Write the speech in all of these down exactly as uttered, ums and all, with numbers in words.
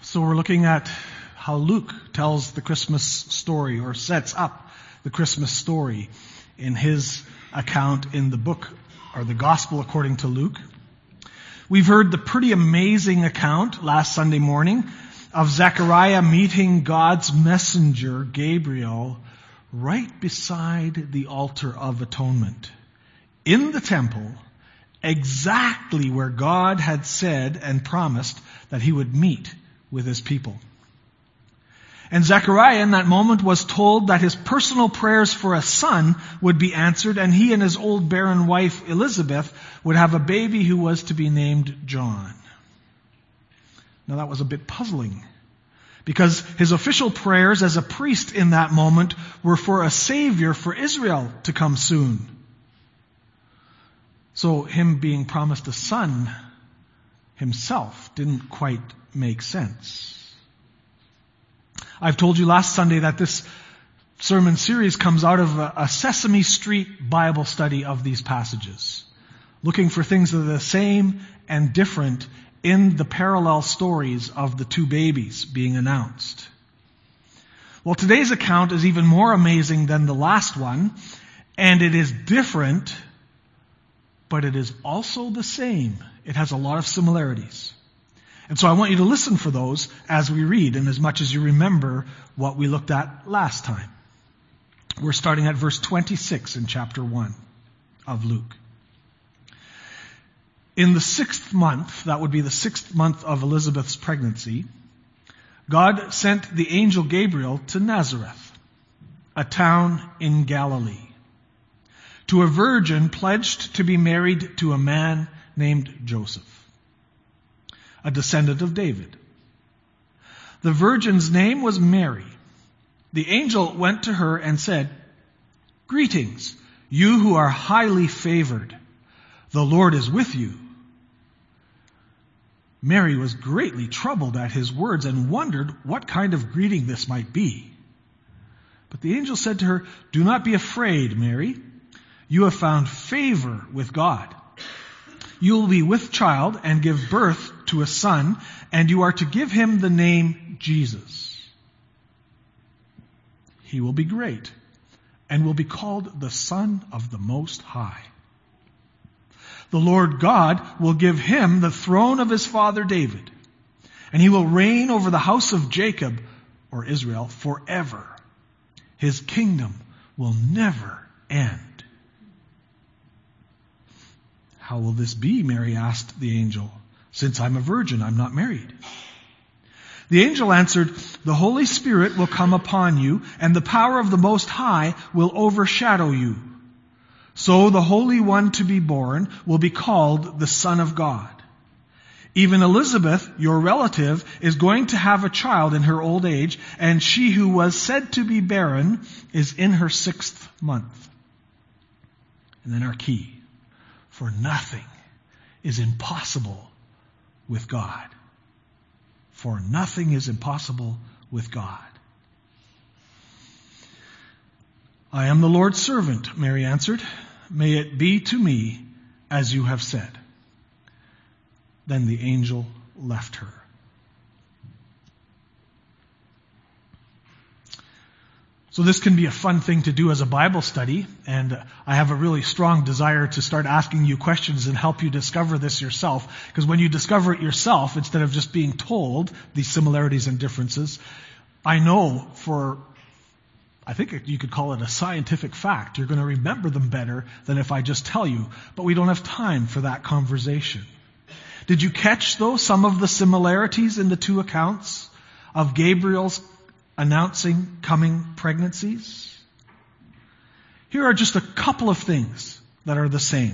So we're looking at how Luke tells the Christmas story, or sets up the Christmas story in his account in the book, or the Gospel according to Luke. We've heard the pretty amazing account last Sunday morning of Zechariah meeting God's messenger, Gabriel, right beside the altar of atonement, in the temple, exactly where God had said and promised that he would meet with his people. And Zechariah in that moment was told that his personal prayers for a son would be answered, and he and his old barren wife Elizabeth would have a baby who was to be named John. Now that was a bit puzzling, because his official prayers as a priest in that moment were for a savior for Israel to come soon. So him being promised a son himself didn't quite make sense. I've told you last Sunday that this sermon series comes out of a, a Sesame Street Bible study of these passages, looking for things that are the same and different in the parallel stories of the two babies being announced. Well, today's account is even more amazing than the last one, and it is different, but it is also the same. It has a lot of similarities. And so I want you to listen for those as we read, and as much as you remember what we looked at last time. We're starting at verse twenty-six in chapter one of Luke. In the sixth month, that would be the sixth month of Elizabeth's pregnancy, God sent the angel Gabriel to Nazareth, a town in Galilee, to a virgin pledged to be married to a man named Joseph, a descendant of David. The virgin's name was Mary. The angel went to her and said, "Greetings, you who are highly favored. The Lord is with you." Mary was greatly troubled at his words and wondered what kind of greeting this might be. But the angel said to her, "Do not be afraid, Mary. You have found favor with God. You will be with child and give birth to a son, and you are to give him the name Jesus. He will be great and will be called the Son of the Most High. The Lord God will give him the throne of his father David, and he will reign over the house of Jacob, or Israel, forever. His kingdom will never end." "How will this be?" Mary asked the angel. "Since I'm a virgin, I'm not married." The angel answered, "The Holy Spirit will come upon you, and the power of the Most High will overshadow you. So the Holy One to be born will be called the Son of God. Even Elizabeth, your relative, is going to have a child in her old age, and she who was said to be barren is in her sixth month." And then our key. For nothing is impossible with God. For nothing is impossible with God. "I am the Lord's servant," Mary answered. "May it be to me as you have said." Then the angel left her. So this can be a fun thing to do as a Bible study, and I have a really strong desire to start asking you questions and help you discover this yourself, because when you discover it yourself, instead of just being told these similarities and differences, I know for, I think you could call it a scientific fact, you're going to remember them better than if I just tell you, but we don't have time for that conversation. Did you catch, though, some of the similarities in the two accounts of Gabriel's announcing coming pregnancies? Here are just a couple of things that are the same.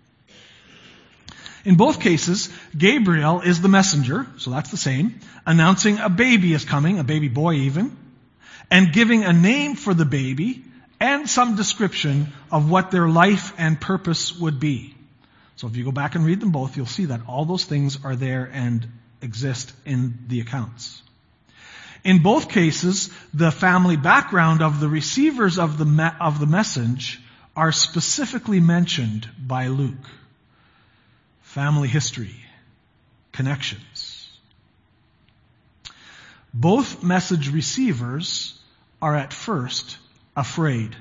In both cases, Gabriel is the messenger, so that's the same, announcing a baby is coming, a baby boy even, and giving a name for the baby and some description of what their life and purpose would be. So if you go back and read them both, you'll see that all those things are there and exist in the accounts. In both cases, the family background of the receivers of the me- of the message are specifically mentioned by Luke. Family history, connections. both message receivers are at first afraid.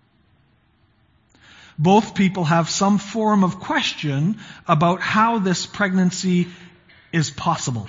Both people have some form of question about how this pregnancy is possible.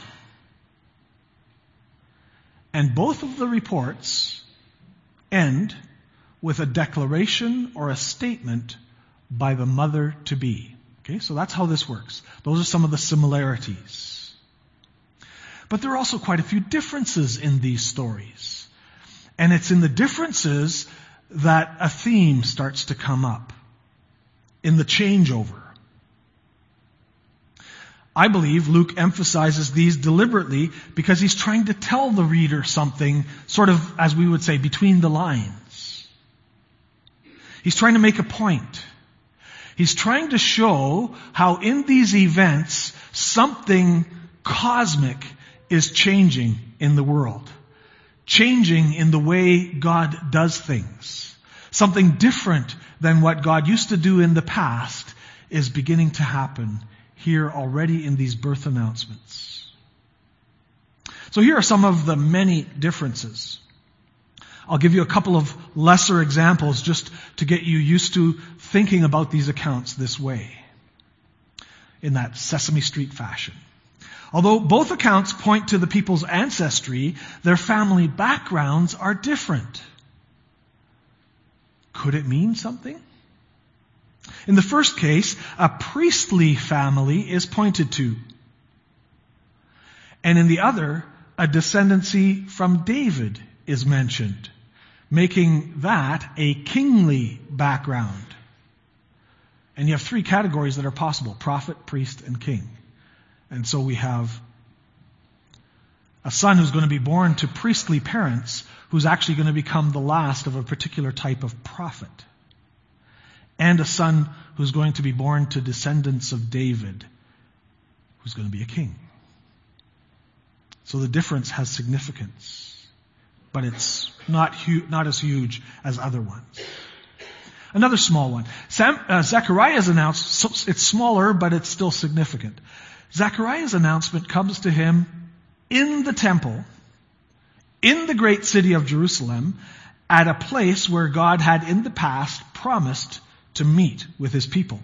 And both of the reports end with a declaration or a statement by the mother-to-be. Okay, so that's how this works. Those are some of the similarities. But there are also quite a few differences in these stories. And it's in the differences that a theme starts to come up. In the changeover. I believe Luke emphasizes these deliberately because he's trying to tell the reader something, sort of, as we would say, between the lines. He's trying to make a point. He's trying to show how in these events, something cosmic is changing in the world. Changing in the way God does things. Something different than what God used to do in the past is beginning to happen here already in these birth announcements. So here are some of the many differences. I'll give you a couple of lesser examples just to get you used to thinking about these accounts this way, in that Sesame Street fashion. Although both accounts point to the people's ancestry, their family backgrounds are different. Could it mean something? In the first case, a priestly family is pointed to. And in the other, a descendancy from David is mentioned, making that a kingly background. And you have three categories that are possible: prophet, priest, and king. And so we have a son who's going to be born to priestly parents, who's actually going to become the last of a particular type of prophet. And a son who's going to be born to descendants of David, who's going to be a king. So the difference has significance, but it's not hu- not as huge as other ones. Another small one. Sam, uh, Zechariah's announcement, so it's smaller, but it's still significant. Zechariah's announcement comes to him in the temple, in the great city of Jerusalem, at a place where God had in the past promised to meet with his people.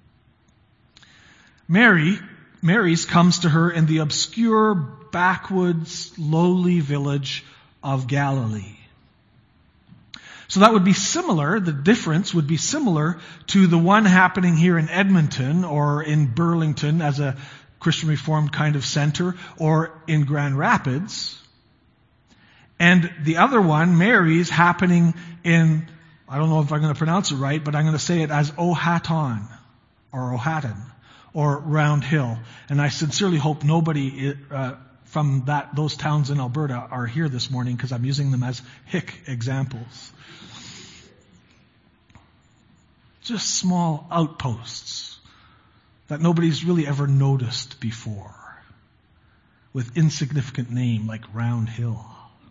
Mary, Mary's comes to her in the obscure, backwoods, lowly village of Galilee. So that would be similar, the difference would be similar to the one happening here in Edmonton or in Burlington as a Christian Reformed kind of center, or in Grand Rapids. And the other one, Mary's, happening in, I don't know if I'm going to pronounce it right, but I'm going to say it as Ohatan, or Ohatan, or Round Hill. And I sincerely hope nobody uh, from that those towns in Alberta are here this morning, because I'm using them as hick examples. Just small outposts that nobody's really ever noticed before, with insignificant name like Round Hill.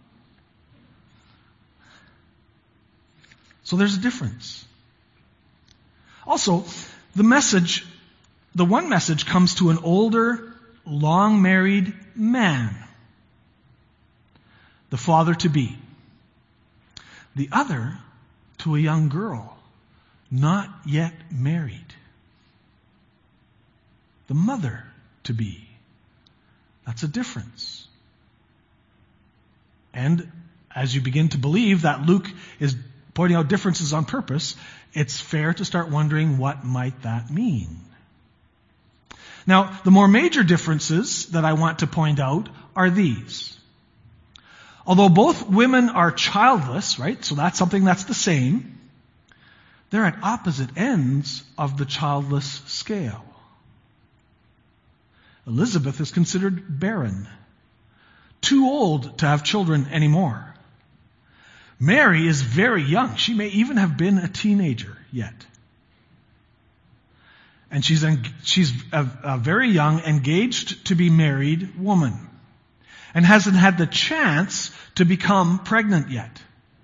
So there's a difference. Also, the message, the one message comes to an older, long-married man, the father-to-be. The other to a young girl, not yet married. The mother-to-be. That's a difference. And as you begin to believe that Luke is pointing out differences on purpose, it's fair to start wondering, what might that mean? Now, the more major differences that I want to point out are these. Although both women are childless, right? So that's something that's the same. They're at opposite ends of the childless scale. Elizabeth is considered barren, too old to have children anymore. Mary is very young. She may even have been a teenager yet. And she's, en- she's a, a very young, engaged to be married woman, and hasn't had the chance to become pregnant yet.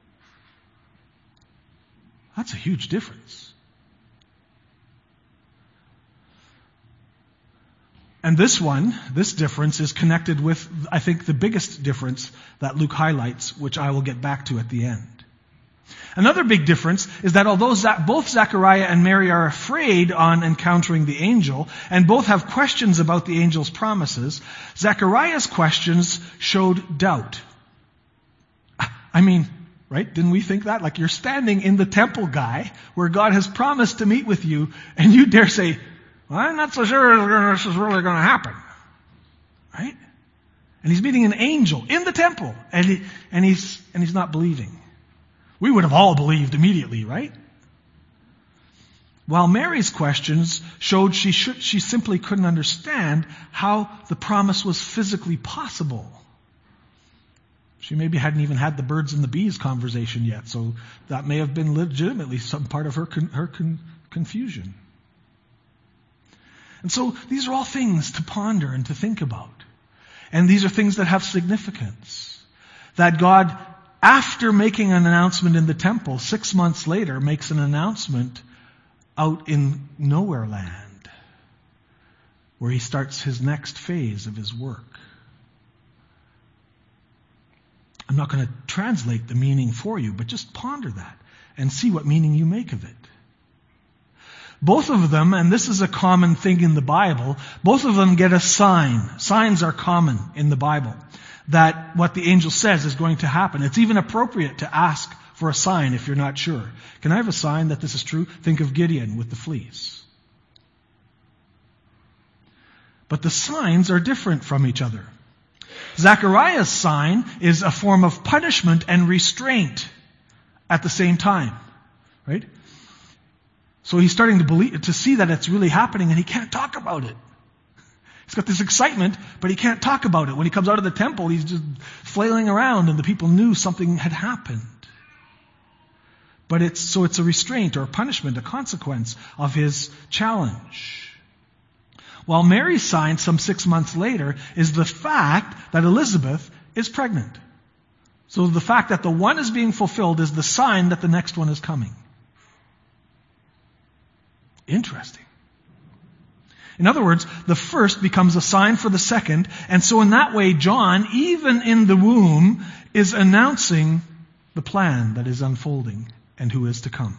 That's a huge difference. And this one, this difference is connected with, I think, the biggest difference that Luke highlights, which I will get back to at the end. Another big difference is that although both Zechariah and Mary are afraid on encountering the angel, and both have questions about the angel's promises, Zechariah's questions showed doubt. I mean, right? Didn't we think that? Like, you're standing in the temple, guy, where God has promised to meet with you, and you dare say, well, I'm not so sure this is really going to happen. Right? And he's meeting an angel in the temple, and he, and he's and he's not believing. We would have all believed immediately, right? While Mary's questions showed she should, she simply couldn't understand how the promise was physically possible. She maybe hadn't even had the birds and the bees conversation yet, so that may have been legitimately some part of her con, her con, confusion. And so these are all things to ponder and to think about. And these are things that have significance. That God, after making an announcement in the temple, six months later makes an announcement out in nowhere land, where he starts his next phase of his work. I'm not going to translate the meaning for you, but just ponder that and see what meaning you make of it. Both of them, and this is a common thing in the Bible, both of them get a sign. Signs are common in the Bible, that what the angel says is going to happen. It's even appropriate to ask for a sign if you're not sure. Can I have a sign that this is true? Think of Gideon with the fleece. But the signs are different from each other. Zechariah's sign is a form of punishment and restraint at the same time. Right? So he's starting to believe, to see that it's really happening, and he can't talk about it. He's got this excitement, but he can't talk about it. When he comes out of the temple, he's just flailing around, and the people knew something had happened. But it's, so it's a restraint or a punishment, a consequence of his challenge. While Mary's sign, some six months later, is the fact that Elizabeth is pregnant. So the fact that the one is being fulfilled is the sign that the next one is coming. Interesting. In other words, the first becomes a sign for the second, and so in that way, John, even in the womb, is announcing the plan that is unfolding and who is to come.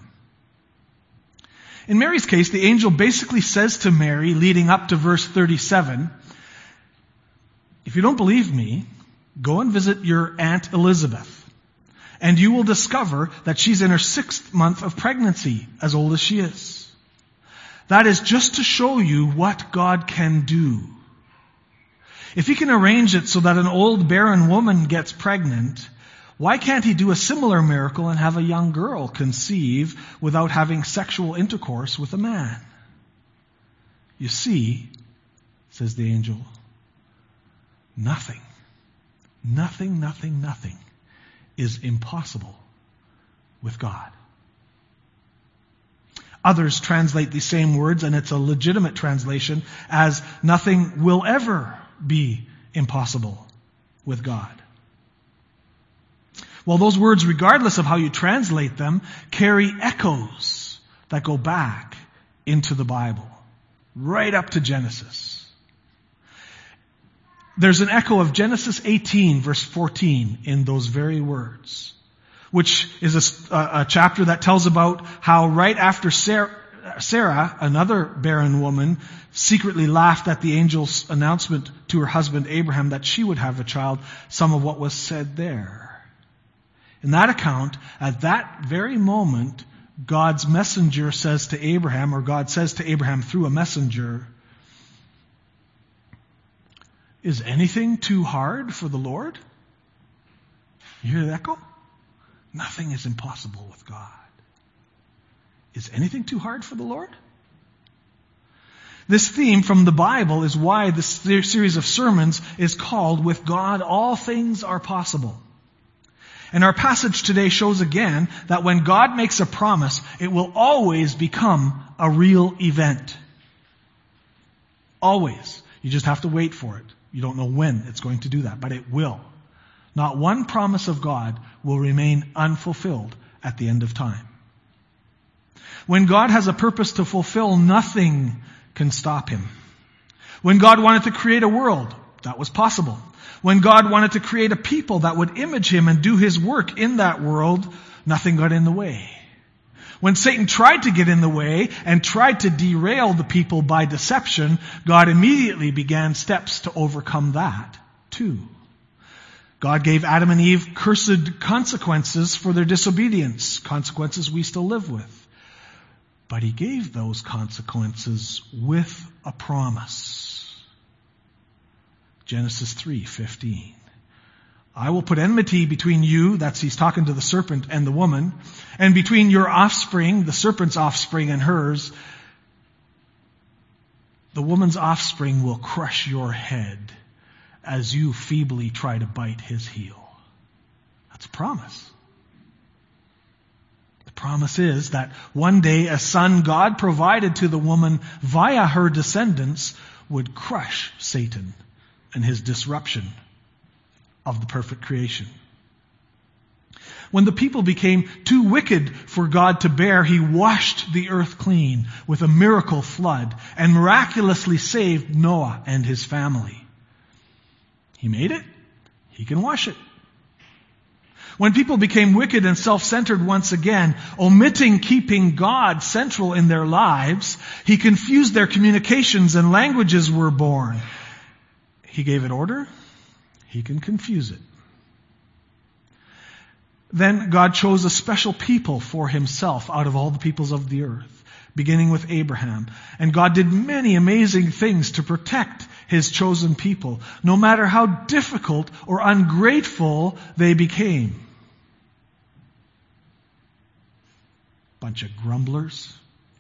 In Mary's case, the angel basically says to Mary, leading up to verse thirty-seven, if you don't believe me, go and visit your Aunt Elizabeth, and you will discover that she's in her sixth month of pregnancy, as old as she is. That is just to show you what God can do. If he can arrange it so that an old barren woman gets pregnant, why can't he do a similar miracle and have a young girl conceive without having sexual intercourse with a man? You see, says the angel, nothing, nothing, nothing, nothing is impossible with God. Others translate these same words, and it's a legitimate translation, as nothing will ever be impossible with God. Well, those words, regardless of how you translate them, carry echoes that go back into the Bible, right up to Genesis. There's an echo of Genesis eighteen, verse fourteen, in those very words, which is a, a chapter that tells about how right after Sarah, Sarah, another barren woman, secretly laughed at the angel's announcement to her husband Abraham that she would have a child, some of what was said there. In that account, at that very moment, God's messenger says to Abraham, or God says to Abraham through a messenger, is anything too hard for the Lord? You hear the echo? Nothing is impossible with God. Is anything too hard for the Lord? This theme from the Bible is why this series of sermons is called With God All Things Are Possible. And our passage today shows again that when God makes a promise, it will always become a real event. Always. You just have to wait for it. You don't know when it's going to do that, but it will. Not one promise of God will remain unfulfilled at the end of time. When God has a purpose to fulfill, nothing can stop him. When God wanted to create a world, that was possible. When God wanted to create a people that would image Him and do His work in that world, nothing got in the way. When Satan tried to get in the way and tried to derail the people by deception, God immediately began steps to overcome that too. God gave Adam and Eve cursed consequences for their disobedience, consequences we still live with. But He gave those consequences with a promise. Genesis three fifteen. I will put enmity between you, that's He's talking to the serpent and the woman, and between your offspring, the serpent's offspring and hers. The woman's offspring will crush your head as you feebly try to bite his heel. That's a promise. The promise is that one day a son God provided to the woman via her descendants would crush Satan and his disruption of the perfect creation. When the people became too wicked for God to bear, He washed the earth clean with a miracle flood and miraculously saved Noah and his family. He made it. He can wash it. When people became wicked and self-centered once again, omitting keeping God central in their lives, He confused their communications and languages were born. He gave it order. He can confuse it. Then God chose a special people for Himself out of all the peoples of the earth, beginning with Abraham. And God did many amazing things to protect His chosen people, no matter how difficult or ungrateful they became. Bunch of grumblers.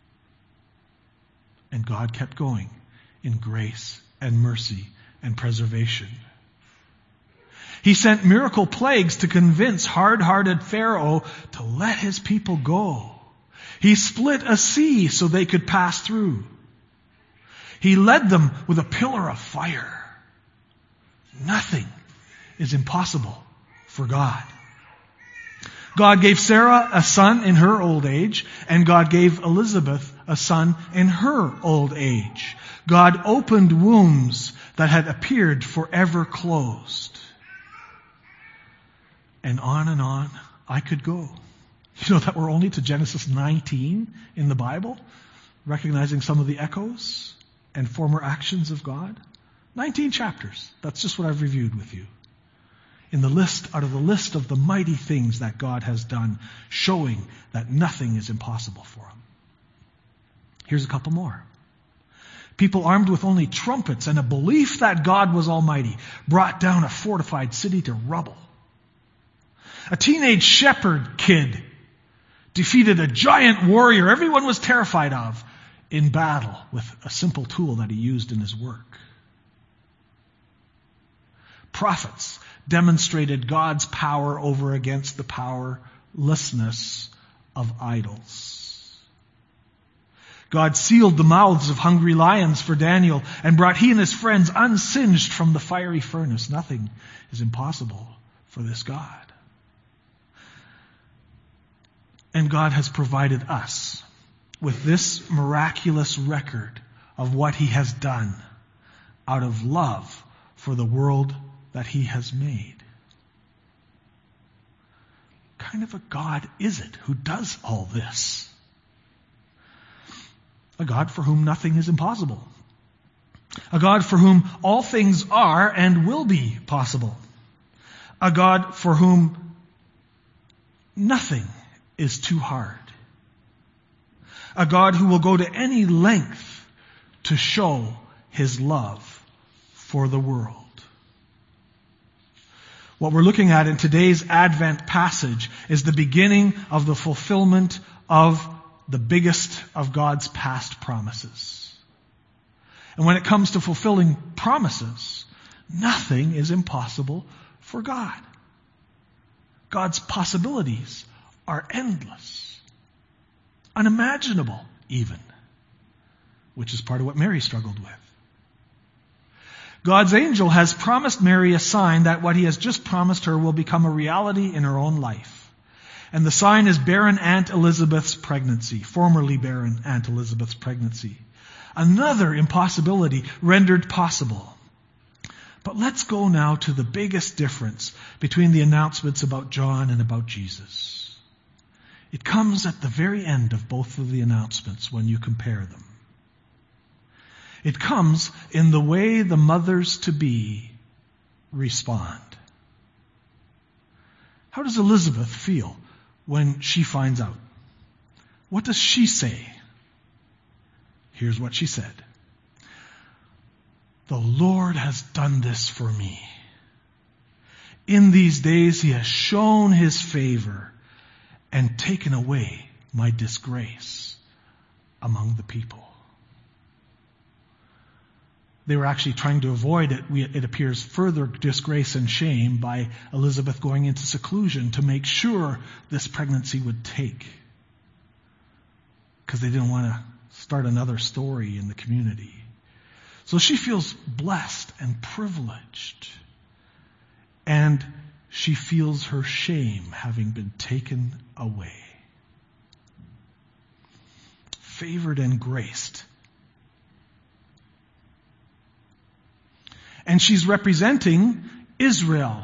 And God kept going in grace and mercy and preservation. He sent miracle plagues to convince hard-hearted Pharaoh to let his people go. He split a sea so they could pass through. He led them with a pillar of fire. Nothing is impossible for God. God gave Sarah a son in her old age, and God gave Elizabeth a son in her old age. God opened wombs that had appeared forever closed. And on and on I could go. You know that we're only to Genesis nineteen in the Bible, recognizing some of the echoes and former actions of God. nineteen chapters. That's just what I've reviewed with you. In the list, out of the list of the mighty things that God has done, showing that nothing is impossible for Him. Here's a couple more. People armed with only trumpets and a belief that God was almighty brought down a fortified city to rubble. A teenage shepherd kid defeated a giant warrior everyone was terrified of in battle with a simple tool that he used in his work. Prophets demonstrated God's power over against the powerlessness of idols. God sealed the mouths of hungry lions for Daniel and brought he and his friends unsinged from the fiery furnace. Nothing is impossible for this God. And God has provided us with this miraculous record of what He has done out of love for the world that He has made. What kind of a God is it who does all this? A God for whom nothing is impossible. A God for whom all things are and will be possible. A God for whom nothing is too hard. A God who will go to any length to show His love for the world. What we're looking at in today's Advent passage is the beginning of the fulfillment of the biggest of God's past promises. And when it comes to fulfilling promises, nothing is impossible for God. God's possibilities are endless, unimaginable even, which is part of what Mary struggled with. God's angel has promised Mary a sign that what He has just promised her will become a reality in her own life. And the sign is barren Aunt Elizabeth's pregnancy, formerly barren Aunt Elizabeth's pregnancy. Another impossibility rendered possible. But let's go now to the biggest difference between the announcements about John and about Jesus. It comes at the very end of both of the announcements when you compare them. It comes in the way the mothers-to-be respond. How does Elizabeth feel when she finds out? What does she say? Here's what she said. The Lord has done this for me. In these days he has shown his favor and taken away my disgrace among the people. They were actually trying to avoid it, it appears, further disgrace and shame by Elizabeth going into seclusion to make sure this pregnancy would take. Because they didn't want to start another story in the community. So she feels blessed and privileged. And she feels her shame having been taken away. Favored and graced. And she's representing Israel.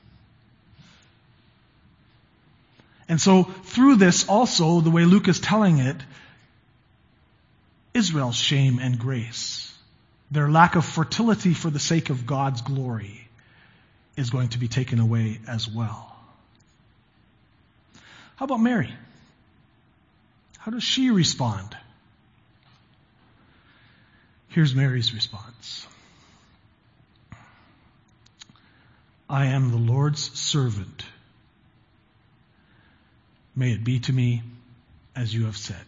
And so through this also, the way Luke is telling it, Israel's shame and grace, their lack of fertility for the sake of God's glory, is going to be taken away as well. How about Mary? How does she respond? Here's Mary's response. I am the Lord's servant. May it be to me as you have said.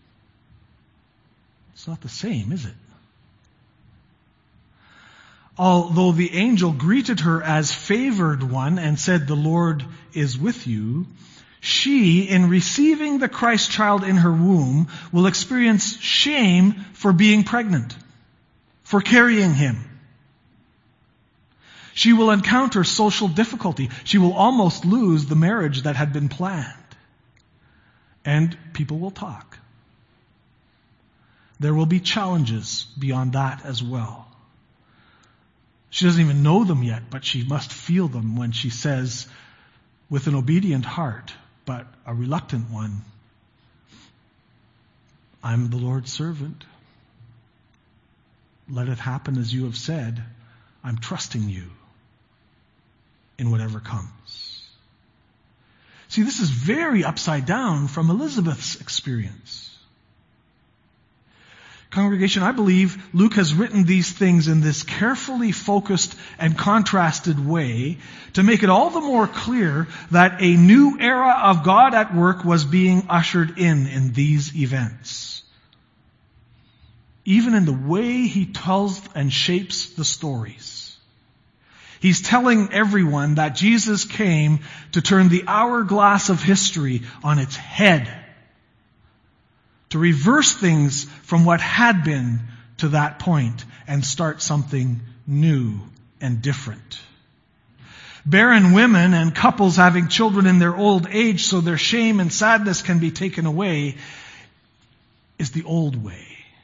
It's not the same, is it? Although the angel greeted her as favored one and said, the Lord is with you, she, in receiving the Christ child in her womb, will experience shame for being pregnant, for carrying him. She will encounter social difficulty. She will almost lose the marriage that had been planned. And people will talk. There will be challenges beyond that as well. She doesn't even know them yet, but she must feel them when she says, with an obedient heart, but a reluctant one, I'm the Lord's servant. Let it happen as you have said. I'm trusting you in whatever comes. See, this is very upside down from Elizabeth's experience. Congregation, I believe Luke has written these things in this carefully focused and contrasted way to make it all the more clear that a new era of God at work was being ushered in in these events. Even in the way he tells and shapes the stories. He's telling everyone that Jesus came to turn the hourglass of history on its head. To reverse things from what had been to that point and start something new and different. Barren women and couples having children in their old age so their shame and sadness can be taken away is the old way.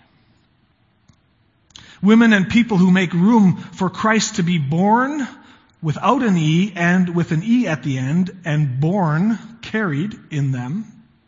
Women and people who make room for Christ to be born without an E and with an E at the end and born, carried in them,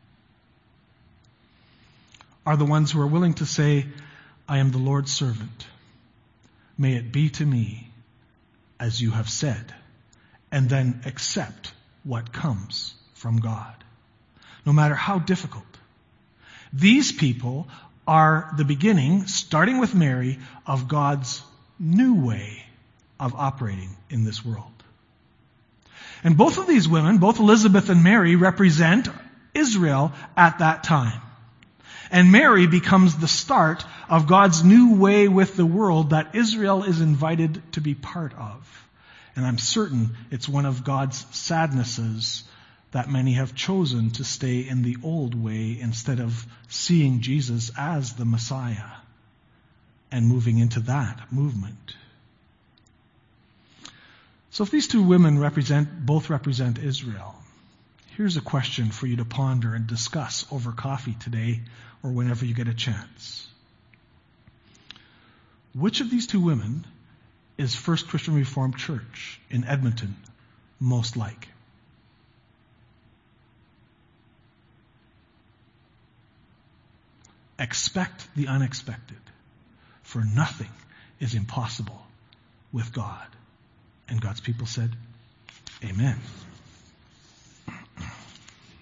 are the ones who are willing to say, I am the Lord's servant. May it be to me as you have said, and then accept what comes from God, no matter how difficult. These people are the beginning, starting with Mary, of God's new way of operating in this world. And both of these women, both Elizabeth and Mary, represent Israel at that time. And Mary becomes the start of God's new way with the world that Israel is invited to be part of. And I'm certain it's one of God's sadnesses that many have chosen to stay in the old way instead of seeing Jesus as the Messiah and moving into that movement. So if these two women represent, both represent Israel, here's a question for you to ponder and discuss over coffee today or whenever you get a chance. which of these two women is First Christian Reformed Church in Edmonton most like? Expect the unexpected, for nothing is impossible with God. And God's people said, Amen.